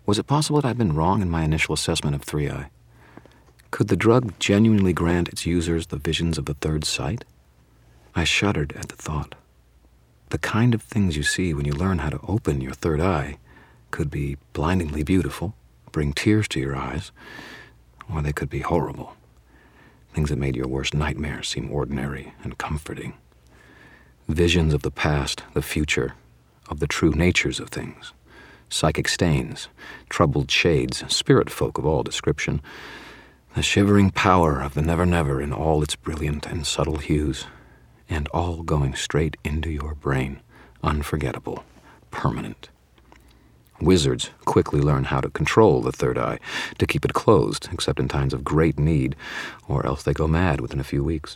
Was it possible that I'd been wrong in my initial assessment of 3i? Could the drug genuinely grant its users the visions of the third sight? I shuddered at the thought. The kind of things you see when you learn how to open your third eye could be blindingly beautiful, bring tears to your eyes, or they could be horrible. Things that made your worst nightmares seem ordinary and comforting. Visions of the past, the future, of the true natures of things. Psychic stains, troubled shades, spirit folk of all description. The shivering power of the never-never in all its brilliant and subtle hues, and all going straight into your brain, unforgettable, permanent. Wizards quickly learn how to control the third eye, to keep it closed, except in times of great need, or else they go mad within a few weeks.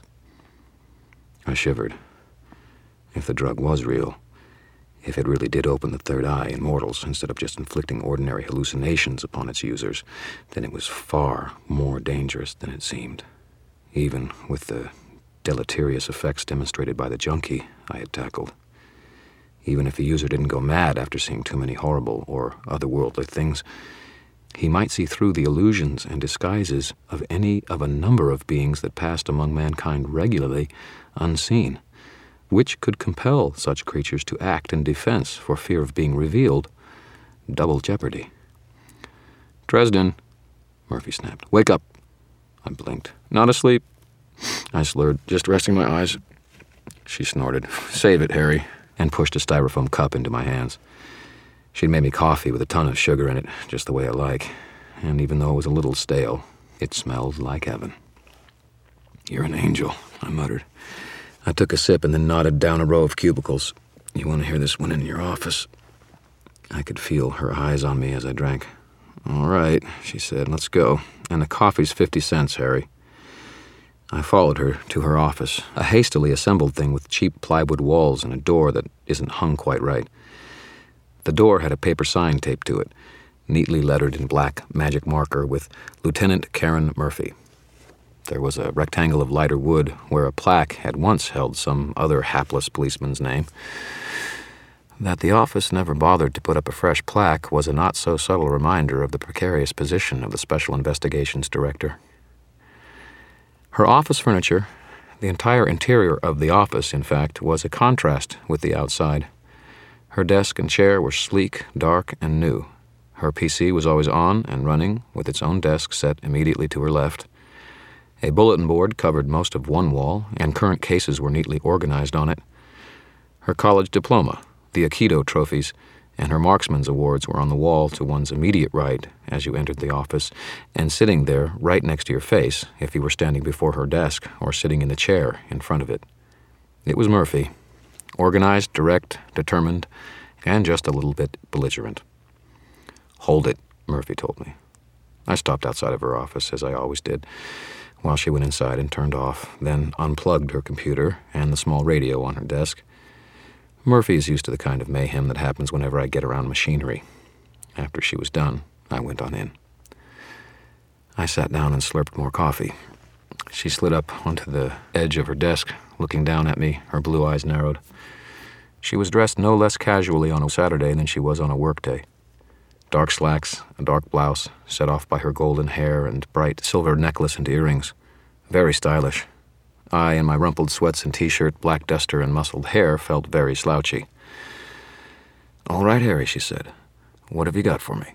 I shivered. If the drug was real, if it really did open the third eye in mortals instead of just inflicting ordinary hallucinations upon its users, then it was far more dangerous than it seemed, even with the deleterious effects demonstrated by the junkie I had tackled. Even if the user didn't go mad after seeing too many horrible or otherworldly things, he might see through the illusions and disguises of any of a number of beings that passed among mankind regularly unseen, which could compel such creatures to act in defense for fear of being revealed. Double jeopardy. "Dresden," Murphy snapped. "Wake up." I blinked. "Not asleep." I slurred, "Just resting my eyes." She snorted. "Save it, Harry," and pushed a styrofoam cup into my hands. She'd made me coffee with a ton of sugar in it, just the way I like, and even though it was a little stale, it smelled like heaven. "You're an angel," I muttered. I took a sip and then nodded down a row of cubicles. "You want to hear this one in your office?" I could feel her eyes on me as I drank. "All right," she said, "let's go. And the coffee's 50 cents, Harry." I followed her to her office, a hastily assembled thing with cheap plywood walls and a door that isn't hung quite right. The door had a paper sign taped to it, neatly lettered in black magic marker with Lieutenant Karen Murphy. There was a rectangle of lighter wood where a plaque had once held some other hapless policeman's name. That the office never bothered to put up a fresh plaque was a not-so-subtle reminder of the precarious position of the Special Investigations Director. Her office furniture, the entire interior of the office, in fact, was a contrast with the outside. Her desk and chair were sleek, dark, and new. Her PC was always on and running, with its own desk set immediately to her left. A bulletin board covered most of one wall, and current cases were neatly organized on it. Her college diploma, the Aikido trophies, and her marksman's awards were on the wall to one's immediate right as you entered the office, and sitting there right next to your face if you were standing before her desk or sitting in the chair in front of it. It was Murphy, organized, direct, determined, and just a little bit belligerent. "Hold it," Murphy told me. I stopped outside of her office, as I always did, while she went inside and turned off, then unplugged her computer and the small radio on her desk. Murphy is used to the kind of mayhem that happens whenever I get around machinery. After she was done, I went on in. I sat down and slurped more coffee. She slid up onto the edge of her desk, looking down at me, her blue eyes narrowed. She was dressed no less casually on a Saturday than she was on a workday. Dark slacks, a dark blouse, set off by her golden hair and bright silver necklace and earrings. Very stylish. I, in my rumpled sweats and t-shirt, black duster, and muscled hair, felt very slouchy. "All right, Harry," she said. "What have you got for me?"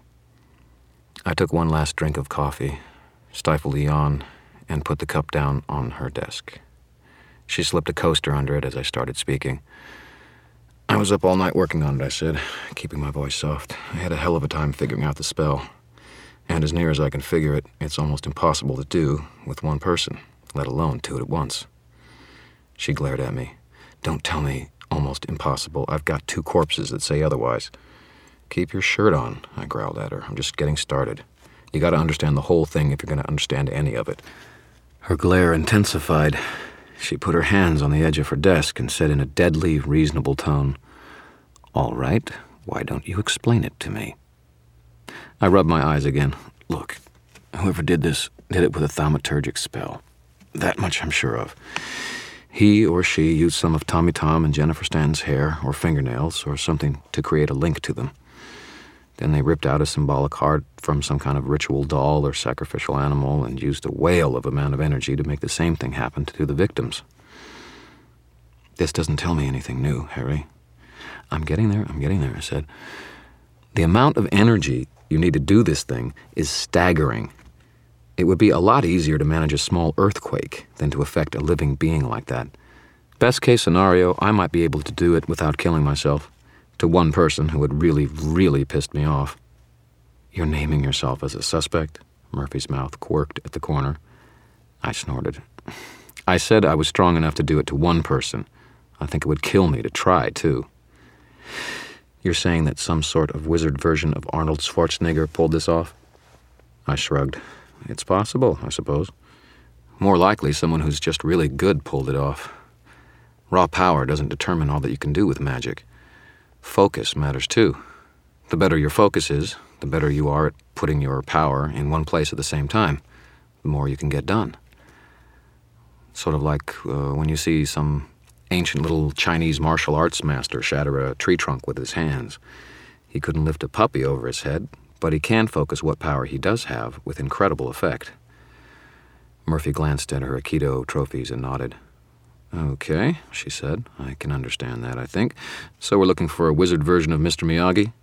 I took one last drink of coffee, stifled a yawn, and put the cup down on her desk. She slipped a coaster under it as I started speaking. "I was up all night working on it," I said, keeping my voice soft. "I had a hell of a time figuring out the spell. And as near as I can figure it, it's almost impossible to do with one person, let alone two at once." She glared at me. "Don't tell me almost impossible. I've got 2 corpses that say otherwise." "Keep your shirt on," I growled at her. "I'm just getting started. You gotta understand the whole thing if you're gonna understand any of it." Her glare intensified. She put her hands on the edge of her desk and said in a deadly, reasonable tone, "All right, why don't you explain it to me?" I rubbed my eyes again. "Look, whoever did this did it with a thaumaturgic spell. That much I'm sure of. He or she used some of Tommy Tom and Jennifer Stanton's hair or fingernails or something to create a link to them. Then they ripped out a symbolic heart from some kind of ritual doll or sacrificial animal and used a whale of amount of energy to make the same thing happen to the victims. This doesn't tell me anything new, Harry. I'm getting there, I said. The amount of energy you need to do this thing is staggering. It would be a lot easier to manage a small earthquake than to affect a living being like that. Best case scenario, I might be able to do it without killing myself. To one person who had really, really pissed me off. You're naming yourself as a suspect? Murphy's mouth quirked at the corner. I snorted. I said I was strong enough to do it to one person. I think it would kill me to try, too. You're saying that some sort of wizard version of Arnold Schwarzenegger pulled this off? I shrugged. It's possible, I suppose. More likely, someone who's just really good pulled it off. Raw power doesn't determine all that you can do with magic. Focus matters too. The better your focus is, the better you are at putting your power in one place at the same time, the more you can get done. Sort of like when you see some ancient little Chinese martial arts master shatter a tree trunk with his hands. He couldn't lift a puppy over his head, but he can focus what power he does have with incredible effect. Murphy glanced at her Aikido trophies and nodded. Okay, she said. I can understand that, I think. So we're looking for a wizard version of Mr. Miyagi?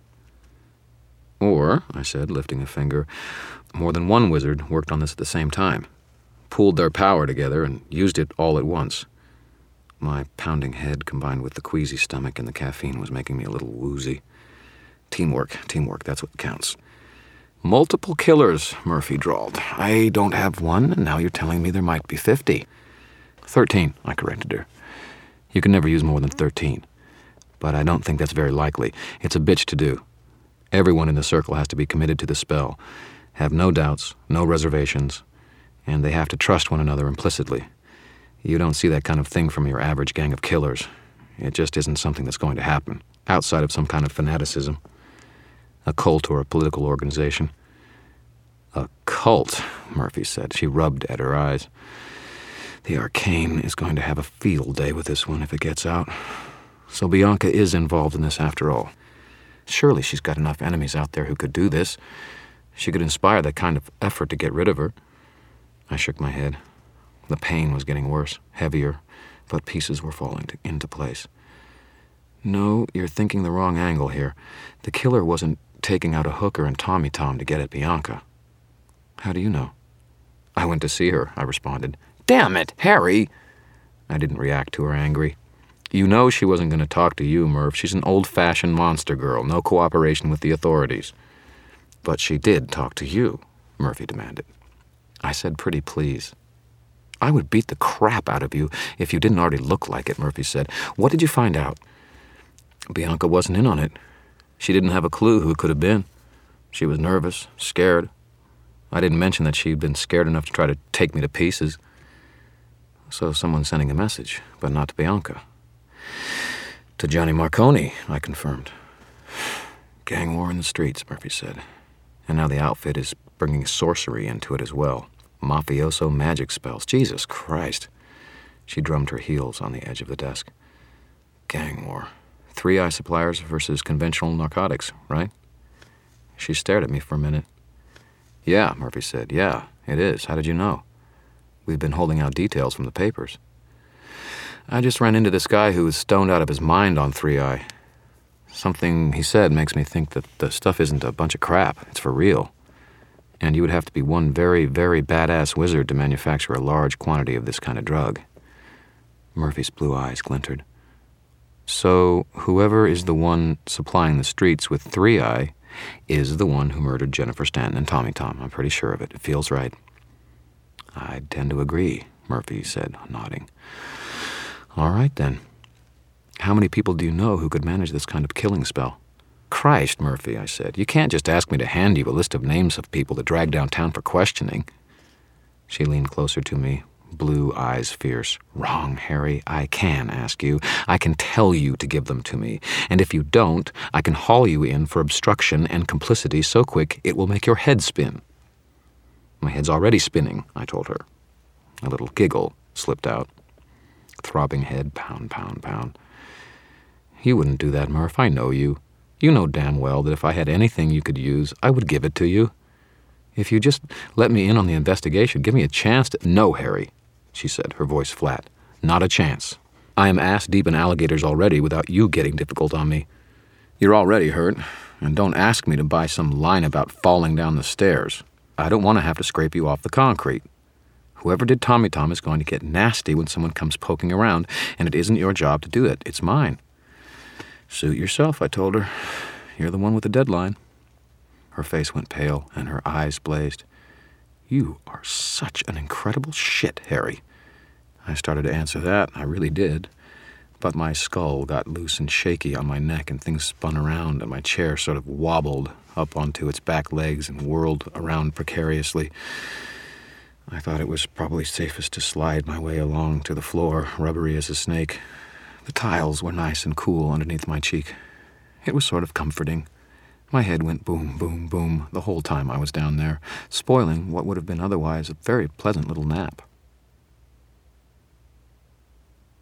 Or, I said, lifting a finger, more than one wizard worked on this at the same time, pooled their power together and used it all at once. My pounding head combined with the queasy stomach and the caffeine was making me a little woozy. Teamwork, that's what counts. Multiple killers, Murphy drawled. I don't have one, and now you're telling me there might be 50. 13, I corrected her. You can never use more than 13. But I don't think that's very likely. It's a bitch to do. Everyone in the circle has to be committed to the spell, have no doubts, no reservations, and they have to trust one another implicitly. You don't see that kind of thing from your average gang of killers. It just isn't something that's going to happen, outside of some kind of fanaticism. A cult or a political organization. A cult, Murphy said. She rubbed at her eyes. The Arcane is going to have a field day with this one if it gets out. So Bianca is involved in this after all. Surely she's got enough enemies out there who could do this. She could inspire that kind of effort to get rid of her. I shook my head. The pain was getting worse, heavier, but pieces were falling into place. No, you're thinking the wrong angle here. The killer wasn't taking out a hooker and Tommy Tom to get at Bianca. How do you know? I went to see her, I responded. Damn it, Harry! I didn't react to her angry. You know she wasn't going to talk to you, Murph. She's an old-fashioned monster girl, no cooperation with the authorities. But she did talk to you, Murphy demanded. I said pretty please. I would beat the crap out of you if you didn't already look like it, Murphy said. What did you find out? Bianca wasn't in on it. She didn't have a clue who it could have been. She was nervous, scared. I didn't mention that she'd been scared enough to try to take me to pieces. So someone's sending a message, but not to Bianca. To Johnny Marconi, I confirmed. Gang war in the streets, Murphy said. And now the outfit is bringing sorcery into it as well. Mafioso magic spells. Jesus Christ. She drummed her heels on the edge of the desk. Gang war. 3i suppliers versus conventional narcotics, right? She stared at me for a minute. Yeah, Murphy said. Yeah, it is. How did you know? We've been holding out details from the papers. I just ran into this guy who was stoned out of his mind on 3i. Something he said makes me think that the stuff isn't a bunch of crap. It's for real. And you would have to be one very, very badass wizard to manufacture a large quantity of this kind of drug. Murphy's blue eyes glinted. So whoever is the one supplying the streets with 3i is the one who murdered Jennifer Stanton and Tommy Tom. I'm pretty sure of it. It feels right. I tend to agree, Murphy said, nodding. All right, then. How many people do you know who could manage this kind of killing spell? Christ, Murphy, I said. You can't just ask me to hand you a list of names of people to drag downtown for questioning. She leaned closer to me, blue eyes fierce. Wrong, Harry. I can ask you. I can tell you to give them to me. And if you don't, I can haul you in for obstruction and complicity so quick it will make your head spin. My head's already spinning, I told her. A little giggle slipped out. Throbbing head, pound, pound, pound. You wouldn't do that, Murph. I know you. You know damn well that if I had anything you could use, I would give it to you. If you just let me in on the investigation, give me a chance to— No, Harry, she said, her voice flat. Not a chance. I am ass-deep in alligators already without you getting difficult on me. You're already hurt, and don't ask me to buy some line about falling down the stairs. I don't want to have to scrape you off the concrete. Whoever did Tommy Tom is going to get nasty when someone comes poking around, and it isn't your job to do it. It's mine. Suit yourself, I told her. You're the one with the deadline. Her face went pale, and her eyes blazed. You are such an incredible shit, Harry. I started to answer that, I really did. But my skull got loose and shaky on my neck, and things spun around, and my chair sort of wobbled up onto its back legs and whirled around precariously. I thought it was probably safest to slide my way along to the floor, rubbery as a snake. The tiles were nice and cool underneath my cheek. It was sort of comforting. My head went boom, boom, boom the whole time I was down there, spoiling what would have been otherwise a very pleasant little nap.